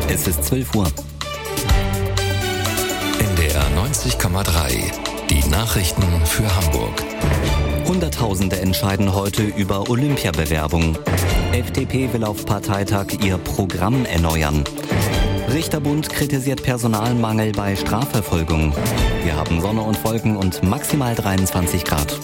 Es ist 12 Uhr. NDR 90,3. Die Nachrichten für Hamburg. Hunderttausende entscheiden heute über Olympiabewerbung. FDP will auf Parteitag ihr Programm erneuern. Richterbund kritisiert Personalmangel bei Strafverfolgung. Wir haben Sonne und Wolken und maximal 23 Grad.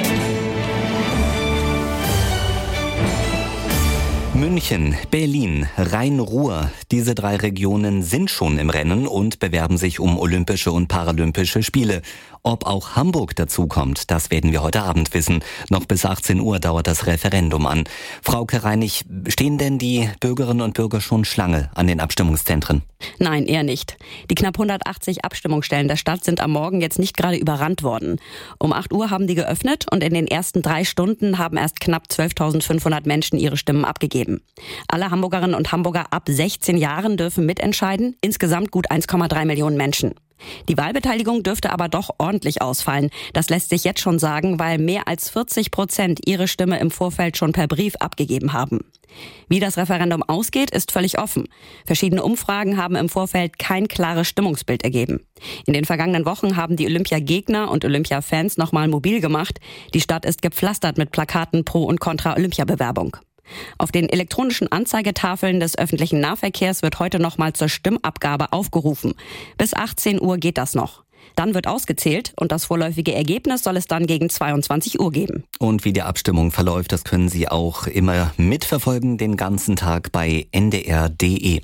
München, Berlin, Rhein-Ruhr, diese 3 Regionen sind schon im Rennen und bewerben sich um Olympische und Paralympische Spiele. Ob auch Hamburg dazukommt, das werden wir heute Abend wissen. Noch bis 18 Uhr dauert das Referendum an. Frauke Reinig, stehen denn die Bürgerinnen und Bürger schon Schlange an den Abstimmungszentren? Nein, eher nicht. Die knapp 180 Abstimmungsstellen der Stadt sind am Morgen jetzt nicht gerade überrannt worden. Um 8 Uhr haben die geöffnet und in den ersten 3 Stunden haben erst knapp 12.500 Menschen ihre Stimmen abgegeben. Alle Hamburgerinnen und Hamburger ab 16 Jahren dürfen mitentscheiden, insgesamt gut 1,3 Millionen Menschen. Die Wahlbeteiligung dürfte aber doch ordentlich ausfallen. Das lässt sich jetzt schon sagen, weil mehr als 40% ihre Stimme im Vorfeld schon per Brief abgegeben haben. Wie das Referendum ausgeht, ist völlig offen. Verschiedene Umfragen haben im Vorfeld kein klares Stimmungsbild ergeben. In den vergangenen Wochen haben die Olympiagegner und Olympia-Fans nochmal mobil gemacht. Die Stadt ist gepflastert mit Plakaten pro und contra Olympiabewerbung. Auf den elektronischen Anzeigetafeln des öffentlichen Nahverkehrs wird heute nochmal zur Stimmabgabe aufgerufen. Bis 18 Uhr geht das noch. Dann wird ausgezählt und das vorläufige Ergebnis soll es dann gegen 22 Uhr geben. Und wie die Abstimmung verläuft, das können Sie auch immer mitverfolgen, den ganzen Tag bei ndr.de.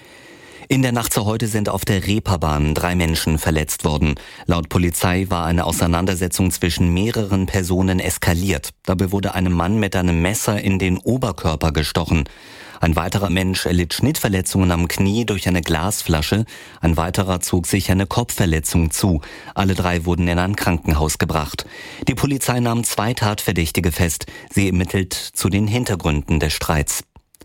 In der Nacht zu heute sind auf der Reeperbahn 3 Menschen verletzt worden. Laut Polizei war eine Auseinandersetzung zwischen mehreren Personen eskaliert. Dabei wurde einem Mann mit einem Messer in den Oberkörper gestochen. Ein weiterer Mensch erlitt Schnittverletzungen am Knie durch eine Glasflasche. Ein weiterer zog sich eine Kopfverletzung zu. Alle 3 wurden in ein Krankenhaus gebracht. Die Polizei nahm 2 Tatverdächtige fest. Sie ermittelt zu den Hintergründen des Streits.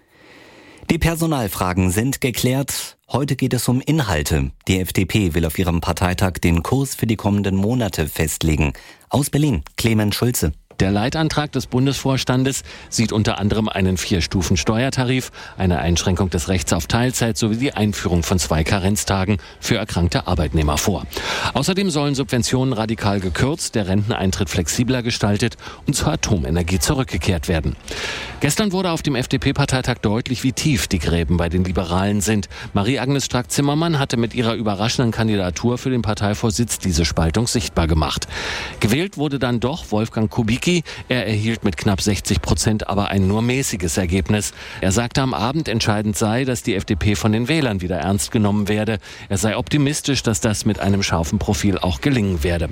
Die Personalfragen sind geklärt. Heute geht es um Inhalte. Die FDP will auf ihrem Parteitag den Kurs für die kommenden Monate festlegen. Aus Berlin, Clemens Schulze. Der Leitantrag des Bundesvorstandes sieht unter anderem einen 4-Stufen-Steuertarif, eine Einschränkung des Rechts auf Teilzeit sowie die Einführung von 2 Karenztagen für erkrankte Arbeitnehmer vor. Außerdem sollen Subventionen radikal gekürzt, der Renteneintritt flexibler gestaltet und zur Atomenergie zurückgekehrt werden. Gestern wurde auf dem FDP-Parteitag deutlich, wie tief die Gräben bei den Liberalen sind. Marie-Agnes Strack-Zimmermann hatte mit ihrer überraschenden Kandidatur für den Parteivorsitz diese Spaltung sichtbar gemacht. Gewählt wurde dann doch Wolfgang Kubicki. Er erhielt mit knapp 60% aber ein nur mäßiges Ergebnis. Er sagte am Abend, entscheidend sei, dass die FDP von den Wählern wieder ernst genommen werde. Er sei optimistisch, dass das mit einem scharfen Profil auch gelingen werde.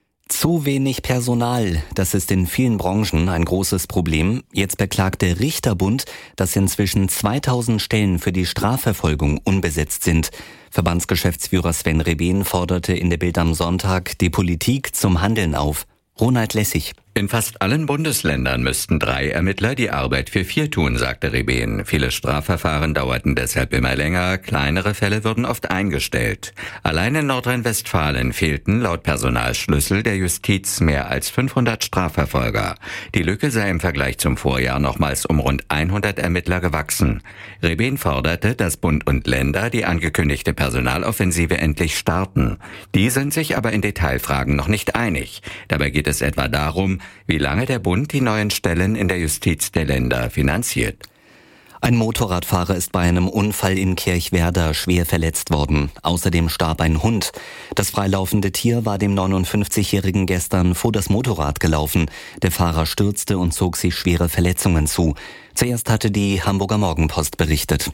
Zu wenig Personal, das ist in vielen Branchen ein großes Problem. Jetzt beklagt der Richterbund, dass inzwischen 2000 Stellen für die Strafverfolgung unbesetzt sind. Verbandsgeschäftsführer Sven Rebehn forderte in der Bild am Sonntag die Politik zum Handeln auf. Ronald Lessig. In fast allen Bundesländern müssten 3 Ermittler die Arbeit für 4 tun, sagte Rebehn. Viele Strafverfahren dauerten deshalb immer länger, kleinere Fälle wurden oft eingestellt. Allein in Nordrhein-Westfalen fehlten laut Personalschlüssel der Justiz mehr als 500 Strafverfolger. Die Lücke sei im Vergleich zum Vorjahr nochmals um rund 100 Ermittler gewachsen. Rebehn forderte, dass Bund und Länder die angekündigte Personaloffensive endlich starten. Die sind sich aber in Detailfragen noch nicht einig. Dabei geht es etwa darum, wie lange der Bund die neuen Stellen in der Justiz der Länder finanziert. Ein Motorradfahrer ist bei einem Unfall in Kirchwerder schwer verletzt worden. Außerdem starb ein Hund. Das freilaufende Tier war dem 59-Jährigen gestern vor das Motorrad gelaufen. Der Fahrer stürzte und zog sich schwere Verletzungen zu. Zuerst hatte die Hamburger Morgenpost berichtet.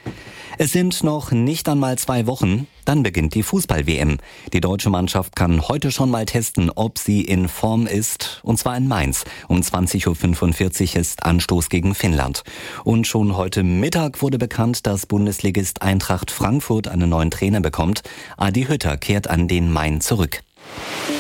Es sind noch nicht einmal 2 Wochen, dann beginnt die Fußball-WM. Die deutsche Mannschaft kann heute schon mal testen, ob sie in Form ist, und zwar in Mainz. Um 20.45 Uhr ist Anstoß gegen Finnland. Und schon heute Mittag wurde bekannt, dass Bundesligist Eintracht Frankfurt einen neuen Trainer bekommt. Adi Hütter kehrt an den Main zurück.